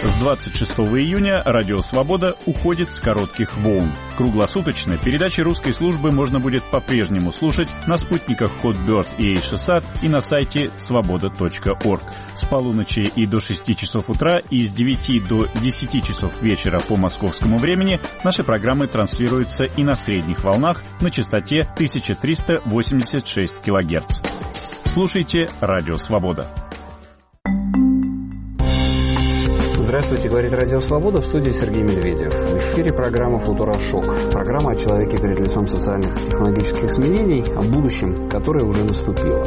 С 26 июня Радио Свобода уходит с коротких волн. Круглосуточно передачи русской службы можно будет по-прежнему слушать на спутниках Hotbird и HSAT и на сайте svoboda.org. С полуночи и до 6 часов утра и с 9 до 10 часов вечера по московскому времени наши программы транслируются и на средних волнах на частоте 1386 кГц. Слушайте Радио Свобода. Здравствуйте, говорит Радио Свобода, в студии Сергей Медведев. В эфире программа «Футурошок». Программа о человеке перед лицом социальных и технологических изменений, о будущем, которое уже наступило.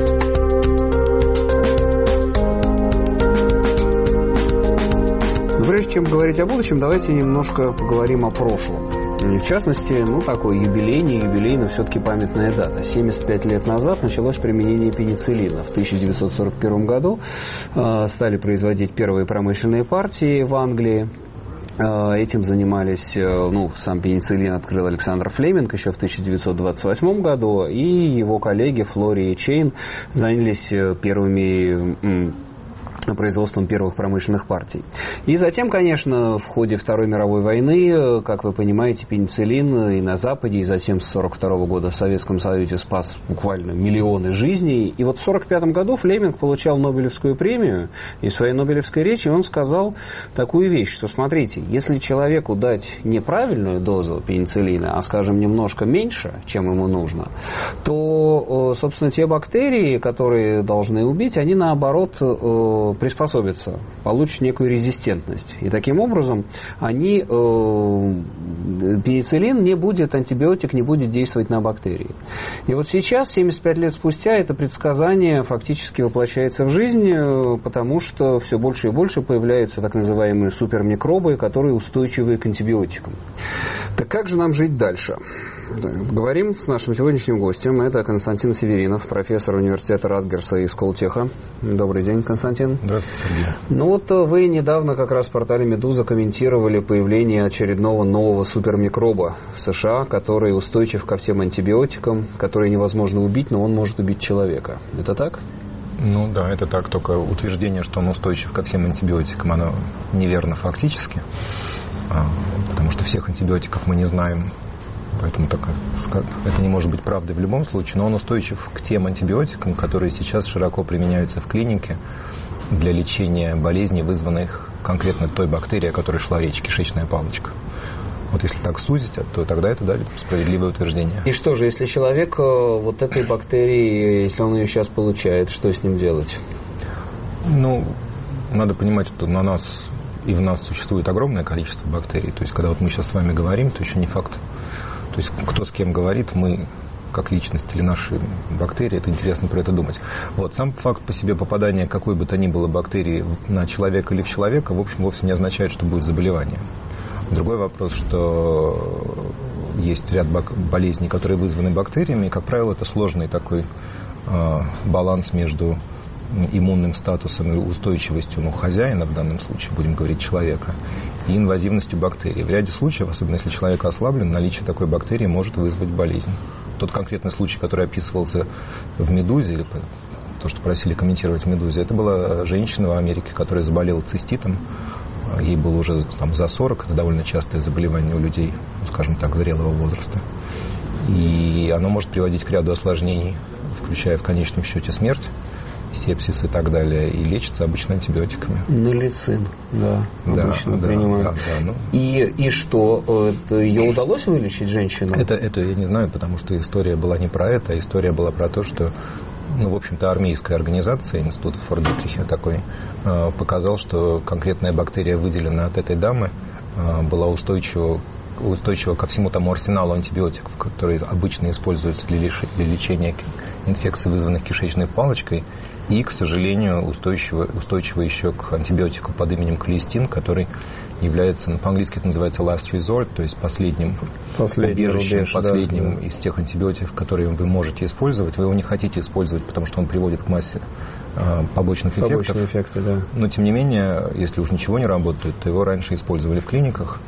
Но прежде чем говорить о будущем, давайте немножко поговорим о прошлом. В частности, такой юбилей, но все-таки памятная дата. 75 лет назад началось применение пенициллина. В 1941 году стали производить первые промышленные партии в Англии. Этим занимались, сам пенициллин открыл Александр Флеминг еще в 1928 году, и его коллеги Флори и Чейн занялись производством первых промышленных партий. И затем, конечно, в ходе Второй мировой войны, как вы понимаете, пенициллин и на Западе, и затем с 1942 года в Советском Союзе спас буквально миллионы жизней. И вот в 1945 году Флеминг получал Нобелевскую премию, и в своей Нобелевской речи он сказал такую вещь, что, смотрите, если человеку дать неправильную дозу пенициллина, а, скажем, немножко меньше, чем ему нужно, то, собственно, те бактерии, которые должны убить, они, наоборот, приспособятся, получат некую резистентность. И таким образом пенициллин не будет, антибиотик не будет действовать на бактерии. И вот сейчас, 75 лет спустя, это предсказание фактически воплощается в жизнь, потому что все больше и больше появляются так называемые супермикробы, которые устойчивы к антибиотикам. Так как же нам жить дальше? Говорим с нашим сегодняшним гостем. Это Константин Северинов, профессор университета Ратгерса и Сколтеха. Добрый день, Константин. Здравствуйте, Сергей. Вы недавно как раз в портале «Медуза» комментировали появление очередного нового супермикроба в США, который устойчив ко всем антибиотикам, который невозможно убить, но он может убить человека. Это так? Да, это так. Только утверждение, что он устойчив ко всем антибиотикам, оно неверно фактически. Потому что всех антибиотиков мы не знаем. Поэтому это не может быть правдой в любом случае, но он устойчив к тем антибиотикам, которые сейчас широко применяются в клинике для лечения болезней, вызванных конкретно той бактерией, о которой шла речь, кишечная палочка. Вот если так сузить, то тогда это, справедливое утверждение. И что же, если человек вот этой бактерии, если он ее сейчас получает, что с ним делать? Надо понимать, что на нас и в нас существует огромное количество бактерий. То есть, когда мы сейчас с вами говорим, то еще не факт. То есть, кто с кем говорит, мы, как личность или наши бактерии, это интересно про это думать. Сам факт по себе попадания какой бы то ни было бактерии на человека или в человека, в общем, вовсе не означает, что будет заболевание. Другой вопрос, что есть ряд болезней, которые вызваны бактериями, и, как правило, это сложный такой баланс между иммунным статусом и устойчивостью хозяина, в данном случае, будем говорить, человека, и инвазивностью бактерий. В ряде случаев, особенно если человек ослаблен, наличие такой бактерии может вызвать болезнь. Тот конкретный случай, который описывался в «Медузе», или то, что просили комментировать в «Медузе», это была женщина в Америке, которая заболела циститом. Ей было уже за 40, это довольно частое заболевание у людей, скажем так, зрелого возраста. И оно может приводить к ряду осложнений, включая в конечном счете смерть, сепсис и так далее, и лечится обычно антибиотиками. Налицин, обычно принимают. И что, ее удалось вылечить женщину? Это я не знаю, потому что история была не про это, а история была про то, что, в общем-то, армейская организация, институт в Форт-Дитрихе такой, показал, что конкретная бактерия, выделенная от этой дамы, была устойчива ко всему тому арсеналу антибиотиков, которые обычно используются для лечения инфекций, вызванных кишечной палочкой, и, к сожалению, устойчиво еще к антибиотику под именем клиестин, который является, по-английски это называется last resort, то есть последним убежищем, последним из тех антибиотиков, которые вы можете использовать. Вы его не хотите использовать, потому что он приводит к массе побочных эффектов. Эффекты, да. Но, тем не менее, если уж ничего не работает, то его раньше использовали в клиниках.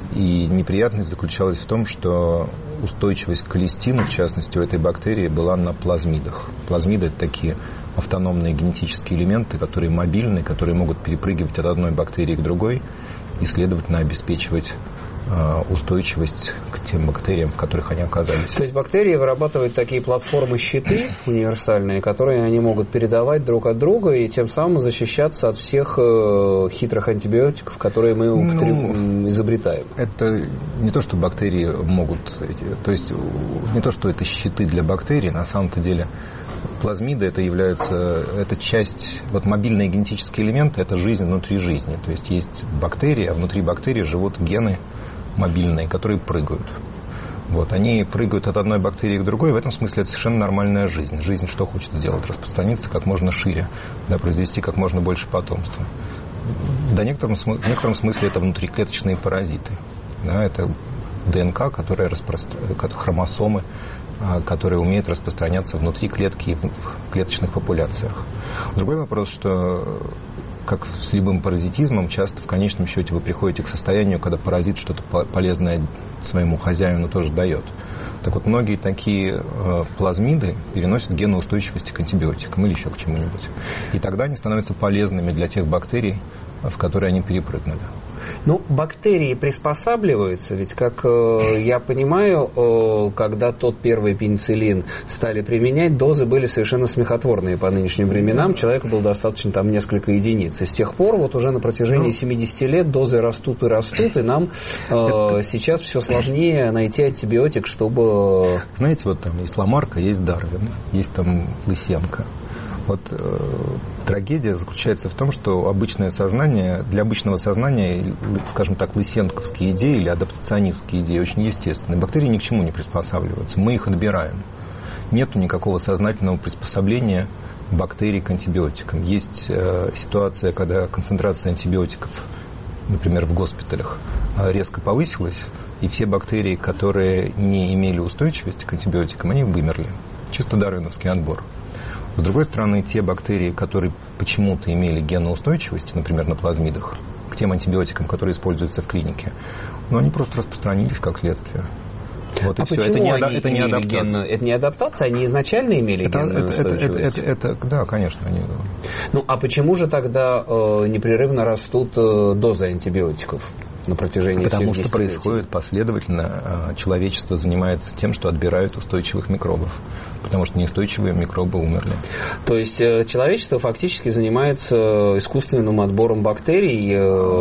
И неприятность заключалась в том, что устойчивость к холестину, в частности, у этой бактерии была на плазмидах. Плазмиды – это такие автономные генетические элементы, которые мобильны, которые могут перепрыгивать от одной бактерии к другой и, следовательно, обеспечивать устойчивость к тем бактериям, в которых они оказались. То есть бактерии вырабатывают такие платформы-щиты универсальные, которые они могут передавать друг от друга и тем самым защищаться от всех хитрых антибиотиков, которые мы изобретаем. Это не то, что бактерии могут... То есть не то, что это щиты для бактерий, на самом-то деле плазмиды это часть, мобильные генетические элементы, это жизнь внутри жизни. То есть есть бактерии, а внутри бактерий живут гены мобильные, которые прыгают. Они прыгают от одной бактерии к другой, в этом смысле это совершенно нормальная жизнь. Жизнь что хочет сделать? Распространиться как можно шире, произвести как можно больше потомства. В некотором смысле это внутриклеточные паразиты. Это ДНК, хромосомы, которые умеют распространяться внутри клетки и в клеточных популяциях. Другой вопрос, что, как с любым паразитизмом, часто в конечном счете вы приходите к состоянию, когда паразит что-то полезное своему хозяину тоже дает. Так вот, многие такие плазмиды переносят гены устойчивости к антибиотикам или еще к чему-нибудь. И тогда они становятся полезными для тех бактерий, в которые они перепрыгнули. Бактерии приспосабливаются, ведь, как я понимаю, когда тот первый пенициллин стали применять, дозы были совершенно смехотворные по нынешним временам, человеку было достаточно несколько единиц. И с тех пор уже на протяжении 70 лет дозы растут, и нам сейчас все сложнее найти антибиотик, чтобы... Знаете, там есть Ламарка, есть Дарвин, есть там Лысенко. Трагедия заключается в том, что для обычного сознания, скажем так, лысенковские идеи или адаптационистские идеи очень естественны. Бактерии ни к чему не приспосабливаются, мы их отбираем. Нету никакого сознательного приспособления бактерий к антибиотикам. Есть ситуация, когда концентрация антибиотиков, например, в госпиталях, резко повысилась, и все бактерии, которые не имели устойчивости к антибиотикам, они вымерли. Чисто дарвиновский отбор. С другой стороны, те бактерии, которые почему-то имели геноустойчивость, например, на плазмидах, к тем антибиотикам, которые используются в клинике, они просто распространились как следствие. Это не адаптация. Это не адаптация, они изначально имели геноустойчивость? Да, конечно. А почему же тогда непрерывно растут дозы антибиотиков на протяжении всех десятилетий? Потому что происходит последовательно. Человечество занимается тем, что отбирает устойчивых микробов. Потому что неустойчивые микробы умерли. То есть человечество фактически занимается искусственным отбором бактерий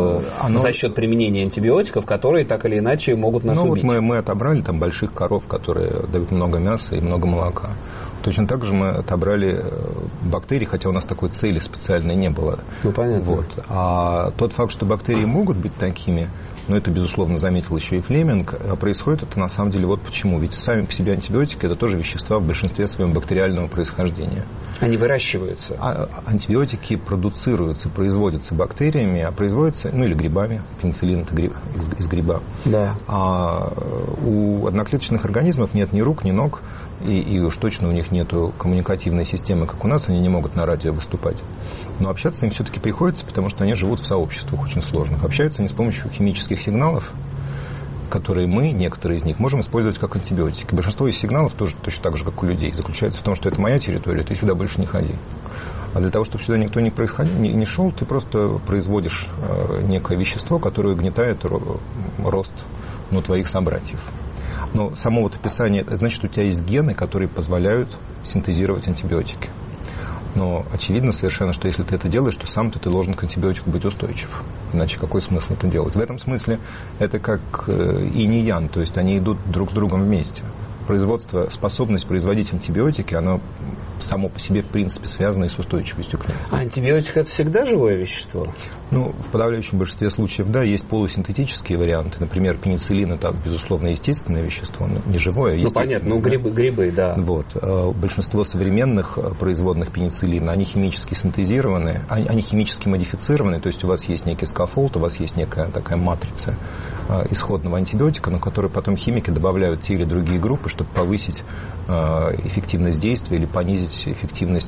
за счет применения антибиотиков, которые так или иначе могут нас убить. Мы отобрали больших коров, которые дают много мяса и много молока. Точно так же мы отобрали бактерии, хотя у нас такой цели специальной не было. Понятно. А тот факт, что бактерии могут быть такими, это, безусловно, заметил еще и Флеминг, происходит это на самом деле почему. Ведь сами по себе антибиотики – это тоже вещества в большинстве своем бактериального происхождения. Они выращиваются? Антибиотики продуцируются, производятся бактериями, а производятся, или грибами. Пенициллин – это из гриба. Да. А у одноклеточных организмов нет ни рук, ни ног, и уж точно у них нет коммуникативной системы, как у нас, они не могут на радио выступать. Но общаться им все-таки приходится, потому что они живут в сообществах очень сложных. Общаются они с помощью химических сигналов, которые мы, некоторые из них, можем использовать как антибиотики. Большинство из сигналов тоже точно так же, как у людей, заключается в том, что это моя территория, ты сюда больше не ходи. А для того, чтобы сюда никто не шел, ты просто производишь некое вещество, которое угнетает рост твоих собратьев. Но само описание, это значит, у тебя есть гены, которые позволяют синтезировать антибиотики. Но очевидно совершенно, что если ты это делаешь, то сам ты должен к антибиотику быть устойчив. Иначе какой смысл это делать? В этом смысле это как инь и ян, то есть они идут друг с другом вместе. Способность производить антибиотики, она само по себе, в принципе, связано и с устойчивостью к ним. А антибиотик – это всегда живое вещество? В подавляющем большинстве случаев, да, есть полусинтетические варианты. Например, пенициллин – это, безусловно, естественное вещество, не живое, а естественное. Понятно, грибы, да. Большинство современных производных пенициллина, они химически синтезированы, они химически модифицированы, то есть у вас есть некий скафолд, у вас есть некая такая матрица исходного антибиотика, на которую потом химики добавляют те или другие группы, чтобы повысить эффективность действия или понизить эффективность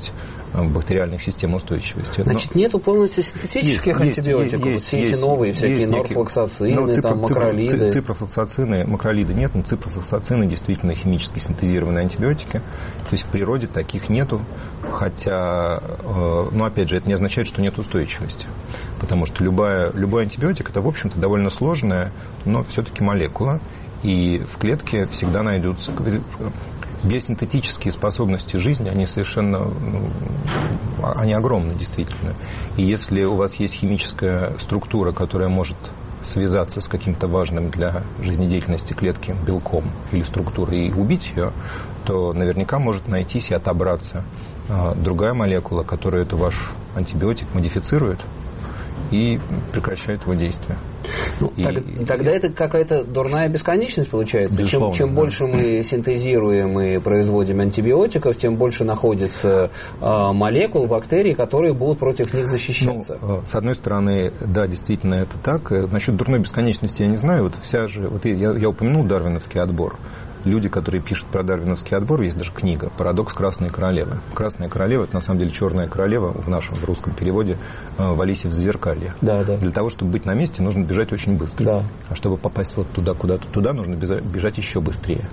бактериальных систем устойчивости. Значит, нету полностью синтетических антибиотиков? Вот все эти новые всякие норфлоксацины, макролиды. Ципрофлоксацины, макролиды нет, но ципрофлоксацины действительно химически синтезированные антибиотики. То есть в природе таких нету, хотя, но опять же, это не означает, что нет устойчивости. Потому что любой антибиотик это, в общем-то, довольно сложная, но все-таки молекула. И в клетке всегда найдутся биосинтетические способности жизни, они совершенно, они огромны, действительно. И если у вас есть химическая структура, которая может связаться с каким-то важным для жизнедеятельности клетки белком или структурой и убить ее, то наверняка может найтись и отобраться другая молекула, которая это ваш антибиотик модифицирует и прекращает его действие. Тогда это какая-то дурная бесконечность получается. Чем больше мы синтезируем и производим антибиотиков, тем больше находится молекул, бактерий, которые будут против них защищаться. С одной стороны, да, действительно это так. Насчет дурной бесконечности я не знаю. Я упомянул дарвиновский отбор. Люди, которые пишут про дарвиновский отбор, есть даже книга «Парадокс Красной Королевы». Красная королева – это на самом деле черная королева в русском переводе в Алисе в Зазеркалье. Да. Для того, чтобы быть на месте, нужно бежать очень быстро. Да. А чтобы попасть вот туда, куда-то туда, нужно бежать еще быстрее.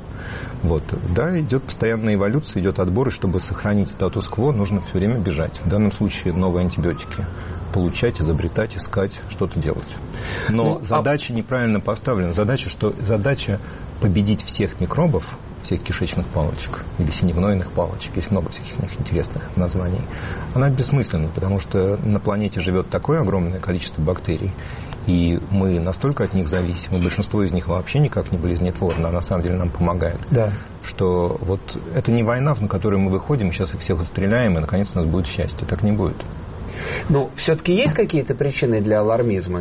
Да, идет постоянная эволюция, идет отбор, и чтобы сохранить статус-кво, нужно все время бежать. В данном случае новые антибиотики получать, изобретать, искать, что-то делать. Но задача неправильно поставлена. Задача победить всех микробов, всех кишечных палочек или синегнойных палочек, есть много всяких интересных названий, она бессмысленна, потому что на планете живет такое огромное количество бактерий, и мы настолько от них зависим, и большинство из них вообще никак не болезнетворно, а на самом деле нам помогает, что это не война, на которую мы выходим, сейчас их всех отстреляем, и наконец у нас будет счастье. Так не будет. Все-таки есть какие-то причины для алармизма?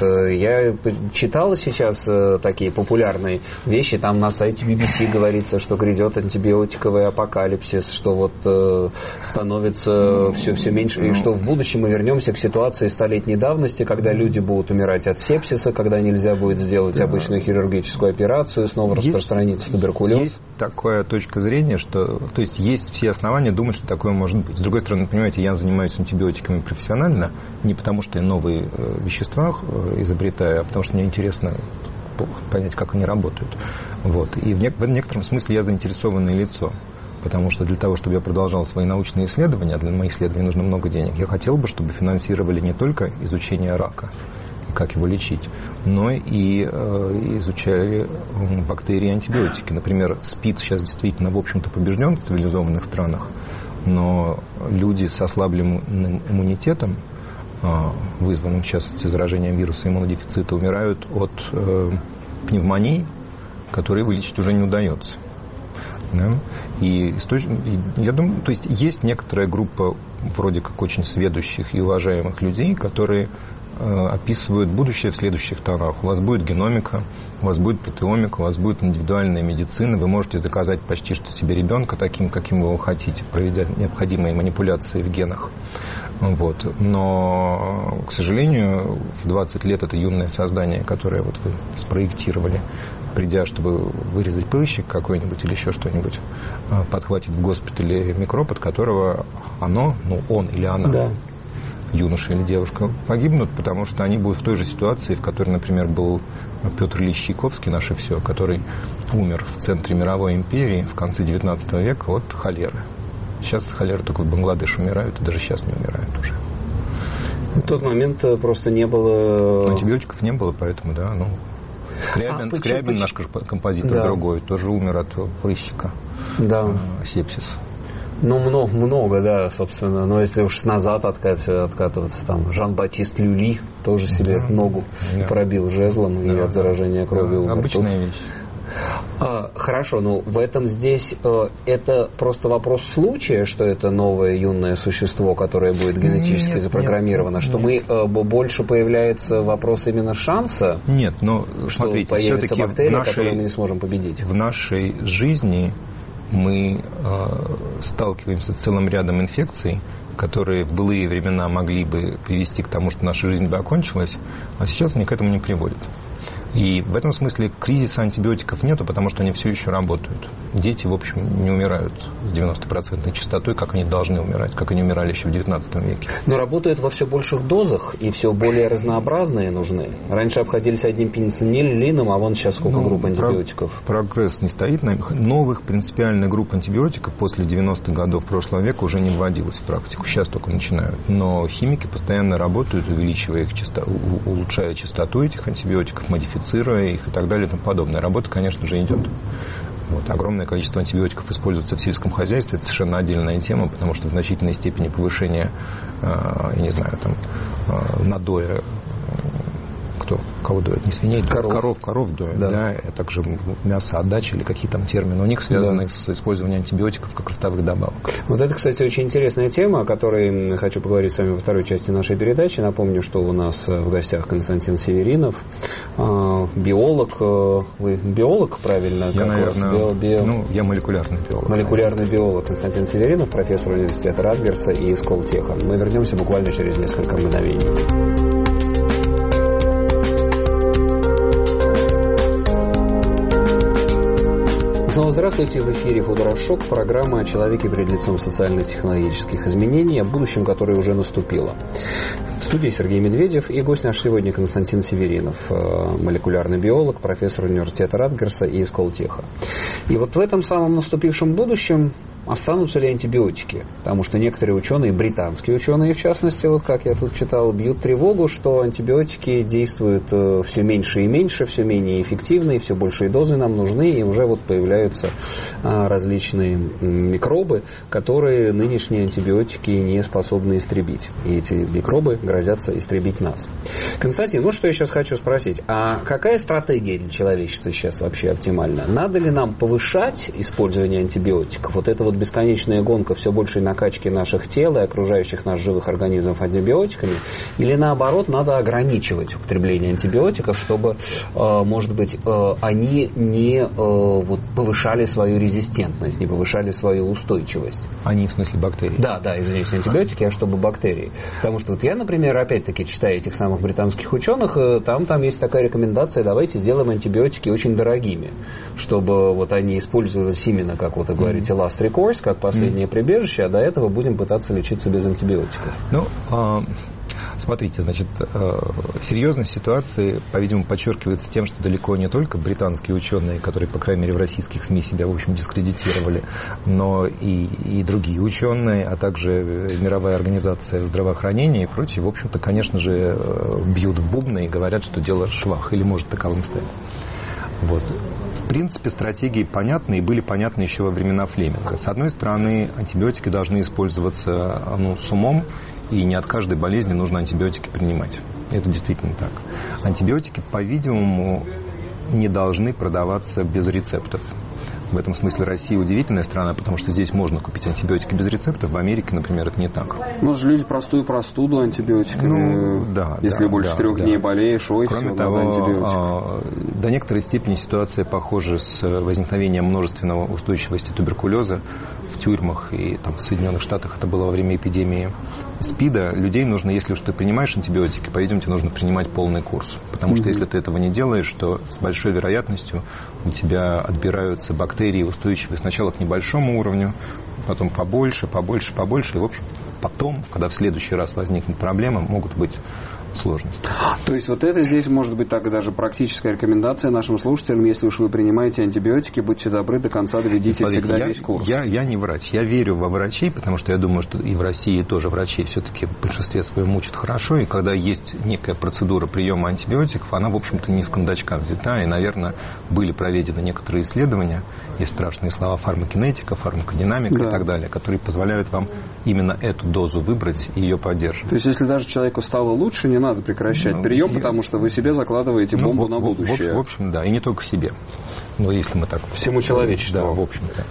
Я читал сейчас такие популярные вещи, там на сайте BBC говорится, что грядет антибиотиковый апокалипсис, что становится все меньше, и что в будущем мы вернемся к ситуации столетней давности, когда люди будут умирать от сепсиса, когда нельзя будет сделать обычную хирургическую операцию, снова распространится туберкулез. Есть такая точка зрения, что есть все основания думать, что такое может быть. С другой стороны, понимаете, я занимаюсь антибиотиками профессионально, не потому что я новые вещества изобретаю, а потому что мне интересно понять, как они работают. И в некотором смысле я заинтересованное лицо, потому что для того, чтобы я продолжал свои научные исследования, а для моих исследований нужно много денег, я хотел бы, чтобы финансировали не только изучение рака, как его лечить, но и изучали бактерии и антибиотики. Например, СПИД сейчас действительно, в общем-то, побежден в цивилизованных странах, но люди с ослабленным иммунитетом, вызванным, в частности, заражением вируса иммунодефицита, умирают от пневмонии, которые вылечить уже не удается. Да? И я думаю, есть некоторая группа вроде как очень сведущих и уважаемых людей, которые описывают будущее в следующих тонах. У вас будет геномика, у вас будет протеомика, у вас будет индивидуальная медицина, вы можете заказать почти что себе ребенка таким, каким вы его хотите, проведя необходимые манипуляции в генах. Но, к сожалению, в 20 лет это юное создание, которое вы спроектировали, придя, чтобы вырезать прыщик какой-нибудь или еще что-нибудь, подхватит в госпитале микроб, от которого он или она, юноша или девушка, погибнут, потому что они будут в той же ситуации, в которой, например, был Петр Ильич Чайковский, наше все, который умер в центре мировой империи в конце 19 века от холеры. Сейчас холеры только в Бангладеше умирают, и даже сейчас не умирают уже. В тот момент просто не было... Антибиотиков не было, поэтому, Скрябин, наш композитор другой, тоже умер от прыщика. Сепсис. Много, собственно. Но если уж назад откатываться, там Жан-Батист Люли тоже себе ногу пробил жезлом и от заражения крови умер. Обычная вещь. Хорошо, в этом здесь это просто вопрос случая, что это новое юное существо, которое будет генетически запрограммировано, что мы больше появляется вопрос именно шанса, что появятся бактерии, которые мы не сможем победить. В нашей жизни мы сталкиваемся с целым рядом инфекций, которые в былые времена могли бы привести к тому, что наша жизнь бы окончилась, а сейчас они к этому не приводят. И в этом смысле кризиса антибиотиков нету, потому что они все еще работают. Дети, в общем, не умирают с 90% частотой, как они должны умирать, как они умирали еще в 19 веке. Но работают во все больших дозах и все более разнообразные нужны. Раньше обходились одним пенициллином, а вон сейчас сколько групп антибиотиков. Прогресс не стоит на них. Новых принципиальных групп антибиотиков после 90-х годов прошлого века уже не вводилось в практику. Сейчас только начинают. Но химики постоянно работают, увеличивая их улучшая частоту этих антибиотиков, модифицируя их и так далее и тому подобное. Работа, конечно же, идет. Вот. Огромное количество антибиотиков используется в сельском хозяйстве. Это совершенно отдельная тема, потому что в значительной степени повышение, я не знаю, надоя, кого доят? Не свиней, коров доят, да, а также мясоотдача или какие там термины у них связаны с использованием антибиотиков как ростовых добавок. Вот это, кстати, очень интересная тема, о которой хочу поговорить с вами во второй части нашей передачи. Напомню, что у нас в гостях Константин Северинов, биолог. Вы биолог, правильно? Я, наверное, я молекулярный биолог. Молекулярный биолог Константин Северинов, профессор университета Ратгерса и Сколтеха. Мы вернемся буквально через несколько мгновений. Снова здравствуйте. В эфире «Футурашок», программа о человеке перед лицом социально-технологических изменений, о будущем, которое уже наступило. В студии Сергей Медведев и гость наш сегодня Константин Северинов, молекулярный биолог, профессор университета Ратгерса и Сколтеха. И вот в этом самом наступившем будущем останутся ли антибиотики? Потому что некоторые ученые, британские ученые в частности, вот как я тут читал, бьют тревогу, что антибиотики действуют все меньше и меньше, все менее эффективно, и все большие дозы нам нужны, и уже вот появляются различные микробы, которые нынешние антибиотики не способны истребить. И эти микробы грозятся истребить нас. Константин, вот что я сейчас хочу спросить. А какая стратегия для человечества сейчас вообще оптимальна? Надо ли нам повышать использование антибиотиков? Вот это вот бесконечная гонка все большей накачки наших тел и окружающих нас живых организмов антибиотиками, или наоборот надо ограничивать употребление антибиотиков, чтобы, может быть, они не повышали свою резистентность, не повышали свою устойчивость? Они в смысле бактерий? Да, извините, антибиотики, а чтобы бактерии. Потому что вот я, например, опять-таки читаю этих самых британских ученых, там есть такая рекомендация: давайте сделаем антибиотики очень дорогими, чтобы вот они использовались именно, как вот вы говорите, last recourse, как последнее прибежище, а до этого будем пытаться лечиться без антибиотиков. Смотрите, значит, серьезность ситуации, по-видимому, подчеркивается тем, что далеко не только британские ученые, которые, по крайней мере, в российских СМИ себя, в общем, дискредитировали, но и другие ученые, а также Мировая организация здравоохранения и прочие, в общем-то, конечно же, бьют в бубны и говорят, что дело швах или может таковым стать. Вот. В принципе, стратегии понятны и были понятны еще во времена Флеминга. С одной стороны, антибиотики должны использоваться с умом, и не от каждой болезни нужно антибиотики принимать. Это действительно так. Антибиотики, по-видимому, не должны продаваться без рецептов. В этом смысле Россия удивительная страна, потому что здесь можно купить антибиотики без рецептов. В Америке, например, это не так. Может, люди простую простуду антибиотиками, если больше 3 дней болеешь, кроме того, до некоторой степени ситуация похожа с возникновением множественного устойчивости туберкулеза в тюрьмах, и там в Соединенных Штатах это было во время эпидемии СПИДа. Людей нужно, если уж ты принимаешь антибиотики, по-видимому, тебе нужно принимать полный курс. Потому что если ты этого не делаешь, то с большой вероятностью у тебя отбираются бактерии, устойчивые сначала к небольшому уровню, потом побольше, и, в общем, потом, когда в следующий раз возникнет проблема, могут быть сложности. То есть вот это здесь может быть так даже практическая рекомендация нашим слушателям: если уж вы принимаете антибиотики, будьте добры, до конца доведите всегда весь курс. Я не врач. Я верю во врачей, потому что я думаю, что и в России тоже врачей все-таки в большинстве своем учат хорошо, и когда есть некая процедура приема антибиотиков, она, в общем-то, не с кондачка взята, и, наверное, были проведены некоторые исследования, есть страшные слова фармакинетика, фармакодинамика и так далее, которые позволяют вам именно эту дозу выбрать и ее поддерживать. То есть, если даже человеку стало лучше, не надо прекращать прием, потому что вы себе закладываете бомбу на будущее. В общем, да, и не только себе. Но если мы так... Всему человечеству. Да, в общем-то.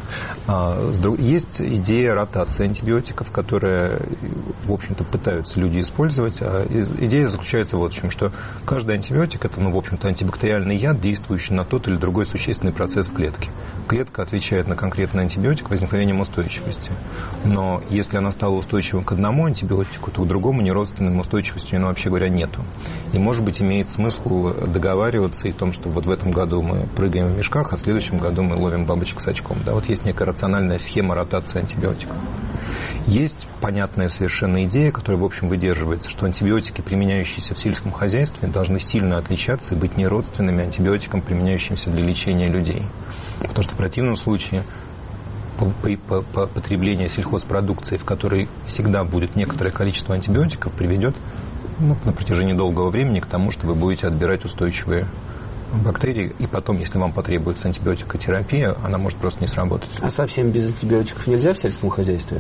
Есть идея ротации антибиотиков, которые, в общем-то, пытаются люди использовать. Идея заключается вот в чем, что каждый антибиотик – это, в общем-то, антибактериальный яд, действующий на тот или другой существенный процесс в клетке. Клетка отвечает на конкретный антибиотик возникновением устойчивости. Но если она стала устойчивым к одному антибиотику, то к другому неродственным устойчивости она, вообще говоря, нету. И, может быть, имеет смысл договариваться и в том, что вот в этом году мы прыгаем в мешках, а в следующем году мы ловим бабочек с очком. Да, вот есть некая рациональная схема ротации антибиотиков. Есть понятная совершенно идея, которая, в общем, выдерживается, что антибиотики, применяющиеся в сельском хозяйстве, должны сильно отличаться и быть неродственными антибиотикам, применяющимся для лечения людей. Потому что в противном случае потребление сельхозпродукции, в которой всегда будет некоторое количество антибиотиков, приведет на протяжении долгого времени к тому, что вы будете отбирать устойчивые бактерии, и потом, если вам потребуется антибиотикотерапия, она может просто не сработать. А совсем без антибиотиков нельзя в сельском хозяйстве?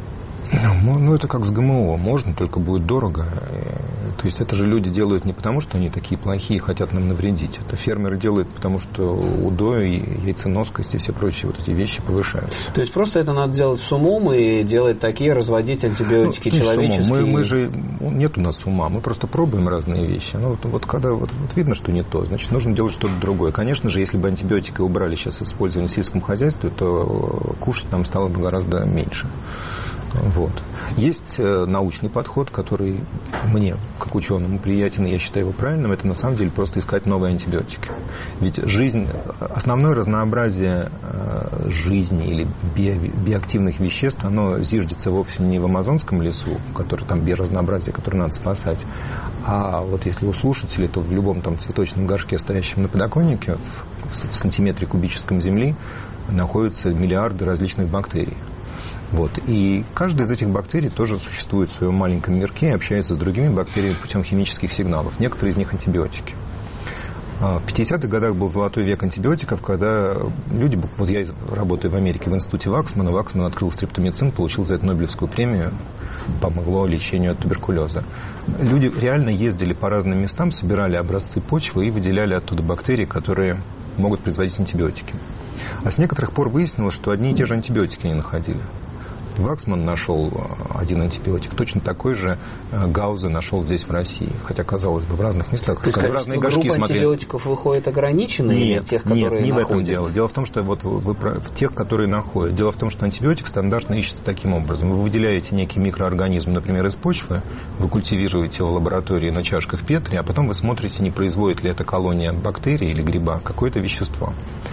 Ну, это как с ГМО. Можно, только будет дорого. То есть это же люди делают не потому, что они такие плохие и хотят нам навредить. Это фермеры делают, потому что удой, яйценоскость и все прочие вот эти вещи повышаются. То есть просто это надо делать с умом и делать такие, разводить антибиотики человеческие? Мы же... Нет у нас ума. Мы просто пробуем разные вещи. Ну, вот когда видно, что не то, значит, нужно делать что-то другое. Конечно же, если бы антибиотики убрали сейчас из использования в сельском хозяйстве, то кушать нам стало бы гораздо меньше. Вот. Есть научный подход, который мне, как ученому, приятен, и я считаю его правильным. Это на самом деле просто искать новые антибиотики. Ведь основное разнообразие жизни или биоактивных веществ, оно зиждется вовсе не в амазонском лесу, который там биоразнообразие, которое надо спасать, а вот если у слушателей, то в любом там цветочном горшке, стоящем на подоконнике, в сантиметре кубическом земли, находятся миллиарды различных бактерий. Вот. И каждая из этих бактерий тоже существует в своем маленьком мирке и общается с другими бактериями путем химических сигналов. Некоторые из них антибиотики. В 50-х годах был золотой век антибиотиков, когда люди... Вот я работаю в Америке в институте Ваксмана. Ваксман открыл стрептомицин, получил за это Нобелевскую премию. Помогло лечению от туберкулеза. Люди реально ездили по разным местам, собирали образцы почвы и выделяли оттуда бактерии, которые могут производить антибиотики. А с некоторых пор выяснилось, что одни и те же антибиотики не находили. Ваксман нашел один антибиотик, точно такой же Гаузе нашел здесь, в России. Хотя, казалось бы, в разных местах. То есть, разные горшки группа антибиотиков выходит ограниченные? Нет, тех, которые не находят? в этом дело. Дело в том, что вот вы в тех, которые находят. Дело в том, что антибиотик стандартно ищется таким образом. Вы выделяете некий микроорганизм, например, из почвы, вы культивируете его в лаборатории на чашках Петри, а потом вы смотрите, не производит ли эта колония бактерий или гриба какое-то вещество.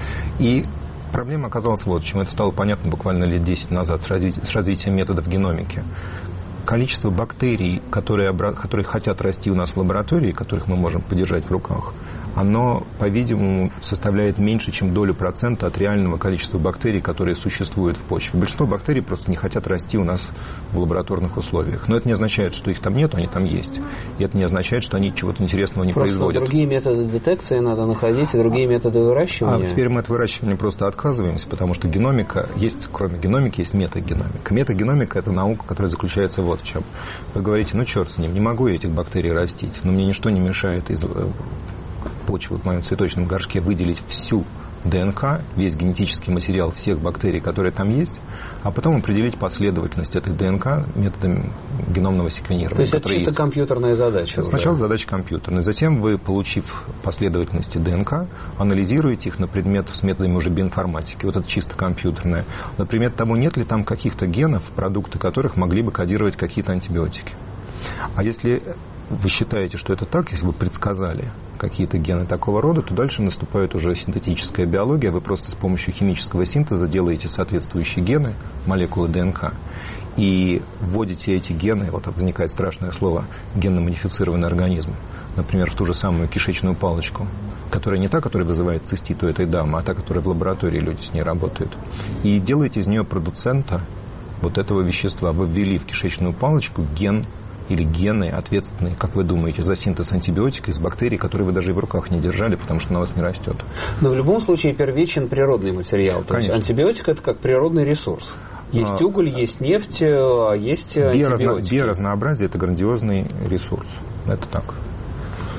И проблема оказалась вот в чем. Это стало понятно буквально лет 10 назад с развитием методов геномики. Количество бактерий, которые хотят расти у нас в лаборатории, которых мы можем подержать в руках, оно, по-видимому, составляет меньше, чем 0,1% от реального количества бактерий, которые существуют в почве. Большинство бактерий просто не хотят расти у нас в лабораторных условиях. Но это не означает, что их там нет, они там есть. И это не означает, что они чего-то интересного не производят. Просто другие методы детекции надо находить, и другие методы выращивания. А теперь мы от выращивания просто отказываемся, потому что геномика есть, кроме геномики, есть метагеномика. Метагеномика – это наука, которая заключается вот в чем. Вы говорите, черт с ним, не могу я этих бактерий растить, но мне ничто не мешает из почвы в моем цветочном горшке выделить всю ДНК, весь генетический материал всех бактерий, которые там есть, а потом определить последовательность этой ДНК методом геномного секвенирования. То есть это чисто компьютерная задача? Сначала задача компьютерная. Затем вы, получив последовательности ДНК, анализируете их на предмет с методами уже биоинформатики. Вот это чисто компьютерное. На предмет того, нет ли там каких-то генов, продукты которых могли бы кодировать какие-то антибиотики. А если вы считаете, что это так, если вы предсказали какие-то гены такого рода, то дальше наступает уже синтетическая биология. Вы просто с помощью химического синтеза делаете соответствующие гены, молекулы ДНК, и вводите эти гены, вот возникает страшное слово, генно-модифицированный организм, например, в ту же самую кишечную палочку, которая не та, которая вызывает цистит у этой дамы, а та, которая в лаборатории люди с ней работают, и делаете из нее продуцента вот этого вещества. Вы ввели в кишечную палочку ген или гены, ответственные, как вы думаете, за синтез антибиотика из бактерий, которые вы даже и в руках не держали, потому что на вас не растет. Но в любом случае первичен природный материал. То есть антибиотик – это как природный ресурс. Есть уголь, есть нефть, а есть антибиотики. Биоразнообразие – это грандиозный ресурс. Это так.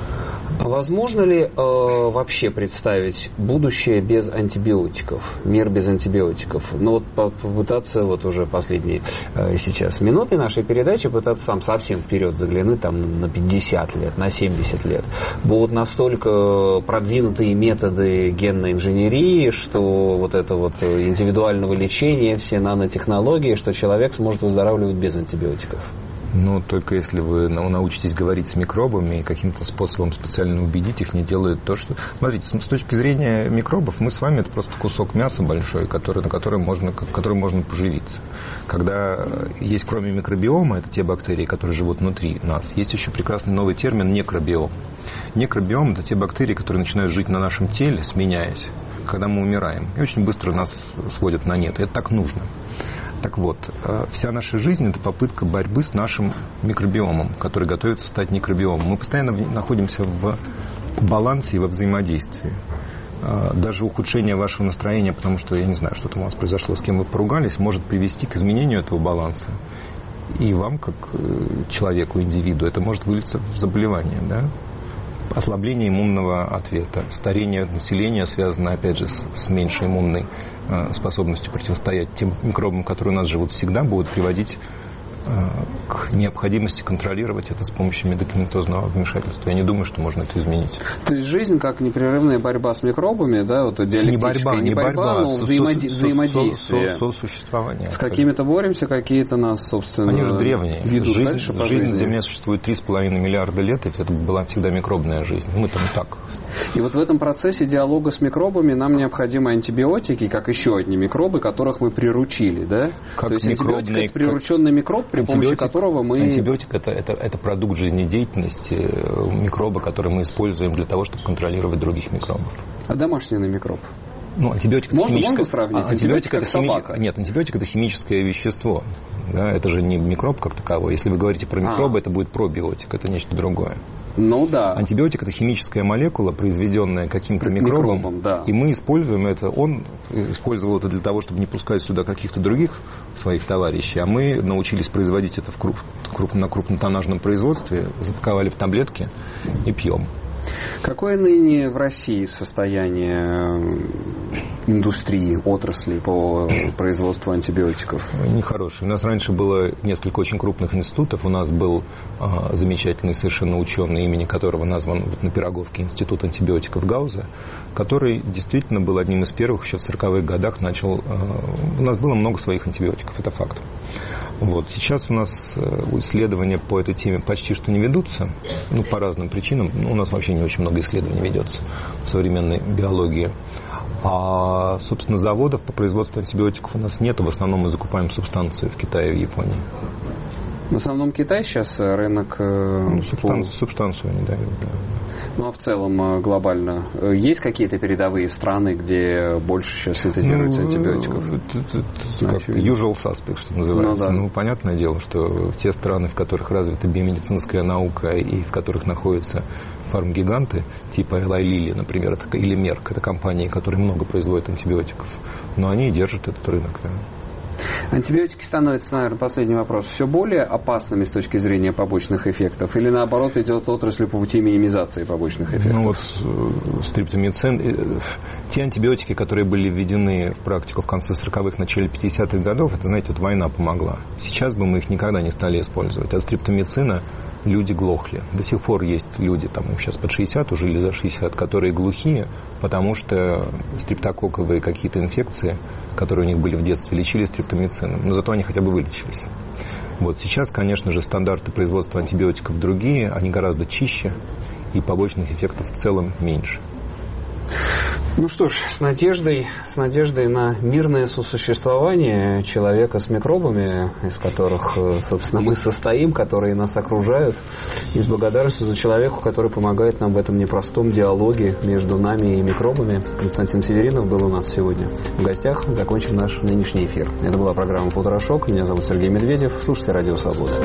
Возможно ли вообще представить будущее без антибиотиков, мир без антибиотиков? Ну вот попытаться вот уже последние сейчас минуты нашей передачи пытаться там совсем вперед заглянуть там на 50 лет, на 70 лет. Будут настолько продвинутые методы генной инженерии, что вот это вот индивидуального лечения, все нанотехнологии, что человек сможет выздоравливать без антибиотиков. Ну, только если вы научитесь говорить с микробами и каким-то способом специально убедить их не делать то, что... Смотрите, с точки зрения микробов, мы с вами это просто кусок мяса большой, на которым можно поживиться. Когда есть кроме микробиома, это те бактерии, которые живут внутри нас, есть еще прекрасный новый термин некробиом. Некробиом – это те бактерии, которые начинают жить на нашем теле, сменяясь, когда мы умираем. И очень быстро нас сводят на нет. И это так нужно. Так вот, вся наша жизнь – это попытка борьбы с нашим микробиомом, который готовится стать некробиомом. Мы постоянно находимся в балансе и во взаимодействии. Даже ухудшение вашего настроения, потому что, я не знаю, что там у вас произошло, с кем вы поругались, может привести к изменению этого баланса. И вам, как человеку, индивиду, это может вылиться в заболевание, да? Ослабление иммунного ответа, старение населения связано, опять же, с меньшей иммунной способностью противостоять тем микробам, которые у нас живут всегда, будут приводить к необходимости контролировать это с помощью медикаментозного вмешательства. Я не думаю, что можно это изменить. То есть жизнь как непрерывная борьба с микробами, да, вот диалектическая, не борьба, но взаимодействие. Сосуществование. С какими-то боремся, какие-то нас, собственно, они же древние. Ведут жизнь на Земле существует 3,5 миллиарда лет, и это была всегда микробная жизнь. Мы там так. И вот в этом процессе диалога с микробами нам необходимы антибиотики, как еще одни микробы, которых мы приручили, да? Как то есть антибиотик – это прирученный микроб, при помощи которого мы... Антибиотик – это продукт жизнедеятельности микроба, который мы используем для того, чтобы контролировать других микробов. А домашний микроб? Ну, антибиотик – это химическое... Можно сравнить? Антибиотик – это собака. Нет, антибиотик – это химическое вещество. Да? Это же не микроб как таковой. Если вы говорите про микробы, это будет пробиотик, это нечто другое. Ну да. Антибиотик – это химическая молекула, произведенная каким-то микробом, да. И мы используем это. Он использовал это для того, чтобы не пускать сюда каких-то других своих товарищей, а мы научились производить это на крупнотоннажном производстве, запаковали в таблетки и пьем. Какое ныне в России состояние индустрии, отрасли по производству антибиотиков? Нехорошее. У нас раньше было несколько очень крупных институтов. У нас был замечательный совершенно ученый, имени которого назван на Пироговке Институт антибиотиков Гауза, который действительно был одним из первых, еще в 40-х годах начал... У нас было много своих антибиотиков, это факт. Вот. Сейчас у нас исследования по этой теме почти что не ведутся, по разным причинам. У нас вообще не очень много исследований ведется в современной биологии. А, собственно, заводов по производству антибиотиков у нас нет. В основном мы закупаем субстанцию в Китае и в Японии. В основном Китай сейчас рынок... Субстанцию они дают, да. Ну, а в целом глобально есть какие-то передовые страны, где больше сейчас синтезируется антибиотиков? Как usual suspect, что называется. Понятное дело, что те страны, в которых развита биомедицинская наука и в которых находятся фармгиганты, типа Eli Lilly, например, или Merck, это компании, которые много производят антибиотиков, но они и держат этот рынок, да. Антибиотики становятся, наверное, последний вопрос, все более опасными с точки зрения побочных эффектов или, наоборот, идет отрасль по пути минимизации побочных эффектов? Стриптомицин, те антибиотики, которые были введены в практику в конце 40-х, начале 50-х годов, это, знаете, война помогла. Сейчас бы мы их никогда не стали использовать. От стриптомицина люди глохли. До сих пор есть люди, им сейчас под 60 уже или за 60, которые глухие, потому что стрептококковые какие-то инфекции, которые у них были в детстве, лечили стриптомицином. Но зато они хотя бы вылечились. Вот сейчас, конечно же, стандарты производства антибиотиков другие, они гораздо чище, и побочных эффектов в целом меньше. Ну что ж, с надеждой на мирное сосуществование человека с микробами, из которых, собственно, мы состоим, которые нас окружают, и с благодарностью за человека, который помогает нам в этом непростом диалоге между нами и микробами. Константин Северинов был у нас сегодня в гостях. Закончим наш нынешний эфир. Это была программа «Футурошок». Меня зовут Сергей Медведев. Слушайте «Радио Свобода».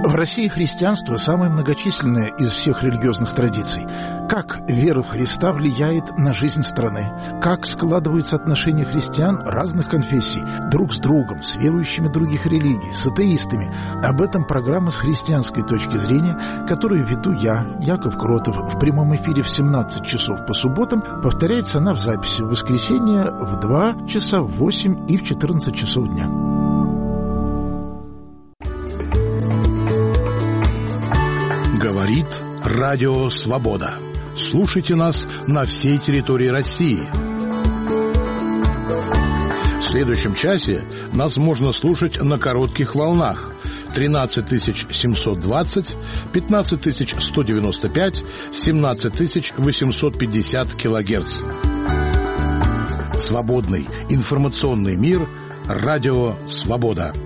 В России христианство самое многочисленное из всех религиозных традиций. Как вера в Христа влияет на жизнь страны? Как складываются отношения христиан разных конфессий друг с другом, с верующими других религий, с атеистами? Об этом программа «С христианской точки зрения», которую веду я, Яков Кротов, в прямом эфире в 17 часов по субботам. Повторяется она в записи в воскресенье в 2 часа, в 8 и в 14 часов дня. Говорит Радио Свобода. Слушайте нас на всей территории России. В следующем часе нас можно слушать на коротких волнах 13720, 15195, 17850 килогерц. Свободный информационный мир. Радио Свобода.